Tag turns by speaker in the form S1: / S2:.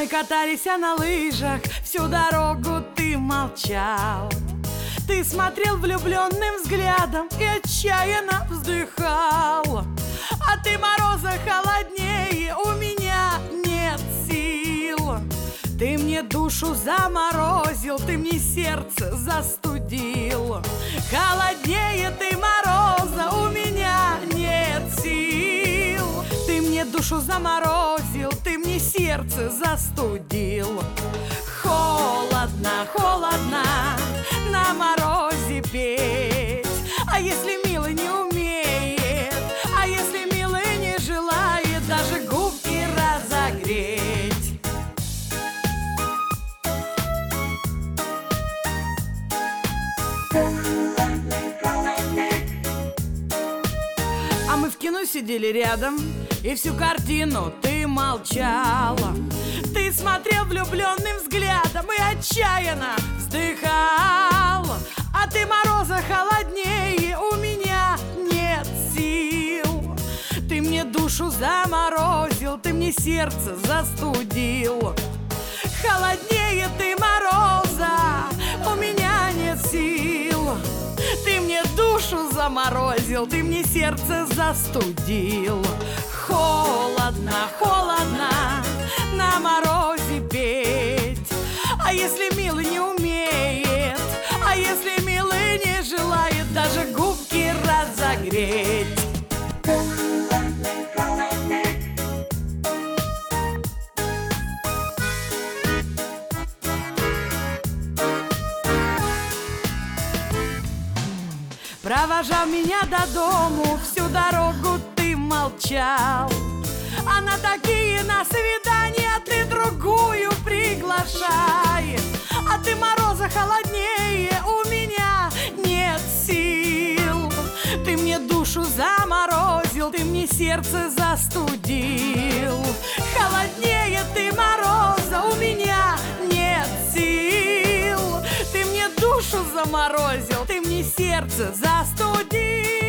S1: катались на лыжах, всю дорогу ты молчал. Ты смотрел влюбленным взглядом и отчаянно вздыхал. А ты мороза холоднее, у меня нет сил. Ты мне душу заморозил, ты мне сердце застудил. Холоднее ты мороза, у меня нет сил. Ты мне душу заморозил, ты мне сердце застудил. Холодно, холодно на морозе петь. А если милый не умеет, а если милый не желает даже губки разогреть? А мы в кино сидели рядом, и всю картину ты молчала. Ты смотрел влюбленным взглядом и отчаянно вздыхал. А ты мороза холоднее, у меня нет сил. Ты мне душу заморозил, ты мне сердце застудил. Холоднее ты мороза, у меня нет сил. Ты мне душу заморозил, ты мне сердце застудил. Холодно, холодно на морозе петь. А если милый не умеет, а если милый не желает даже губки разогреть? Провожал меня до дому, всю дорогу ты молчал. А на такие на свидания ты другую приглашай. А ты мороза холоднее, у меня нет сил. Ты мне душу заморозил, ты мне сердце застудил. Холоднее ты мороза, у меня нет сил. Ты мне душу заморозил, ты мне сердце застудил.